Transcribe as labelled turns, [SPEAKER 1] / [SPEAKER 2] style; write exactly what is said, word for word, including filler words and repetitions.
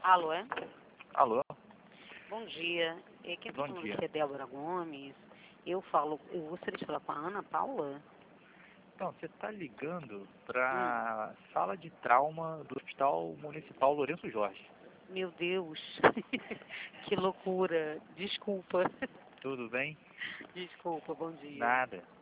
[SPEAKER 1] Alô, é?
[SPEAKER 2] Alô?
[SPEAKER 1] Bom dia. É, quem está
[SPEAKER 2] Bom
[SPEAKER 1] falando
[SPEAKER 2] dia.
[SPEAKER 1] aqui é Débora Gomes. Eu falo, eu gostaria de falar com a Ana Paula.
[SPEAKER 2] Então, você está ligando
[SPEAKER 1] Hum,
[SPEAKER 2] para a sala de trauma do Hospital Municipal Lourenço Jorge.
[SPEAKER 1] meu Deus. Que loucura. Desculpa.
[SPEAKER 2] Tudo bem?
[SPEAKER 1] Desculpa, bom dia.
[SPEAKER 2] Nada.